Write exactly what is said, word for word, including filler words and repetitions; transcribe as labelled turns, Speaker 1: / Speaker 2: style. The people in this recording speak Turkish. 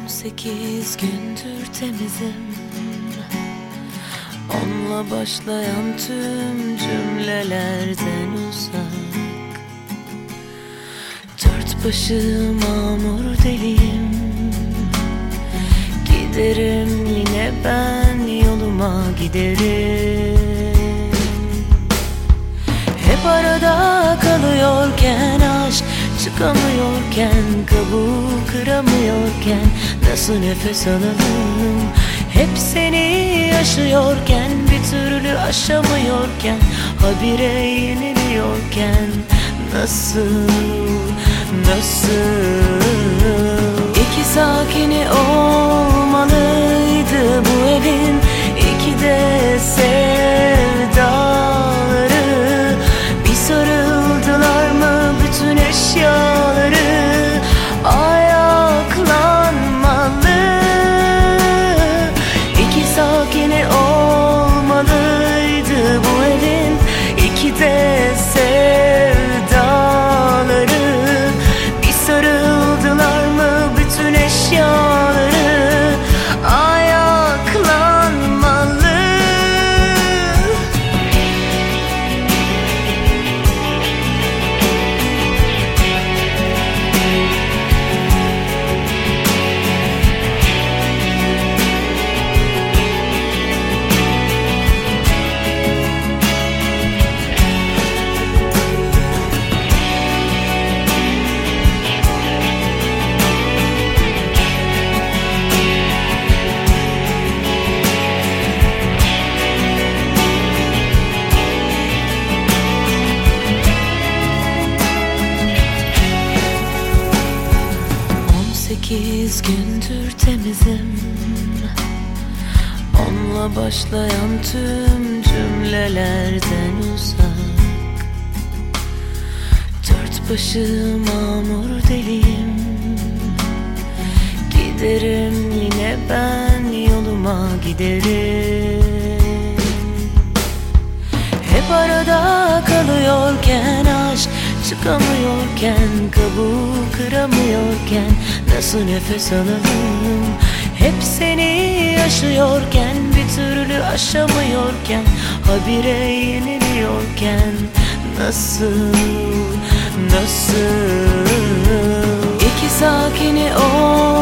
Speaker 1: On sekiz gündür temizim, onla başlayan tüm cümlelerden uzak. Dört başı mamur deliyim, giderim yine ben yoluma giderim. Hep arada kalıyorken aşk, çıkamıyorken, kabuğu kıramıyorken nasıl nefes alalım? Hep seni yaşıyorken, bir türlü aşamıyorken, habire yeniliyorken nasıl, nasıl? İki sakini olmalıydı bu evin, iki de sevdaları. Bir sarıldılar mı bütün eşyaları ayaklanmalı. İki sakini olmalıydı bu evin, iki de sevdaları. Bir sarıldılar mı bütün eşyaları ayaklanmalı. Sekiz gündür temizim, onla başlayan tüm cümlelerden uzak. Dört başı mamur deliyim, giderim yine ben yoluma giderim. Hep arada kalıyorken aşk, çıkamıyorken, kabuğu kıramıyorken nasıl nefes alalım? Hep seni yaşıyorken, bir türlü aşamıyorken, habire yeniliyorken nasıl, nasıl? İki sakini ol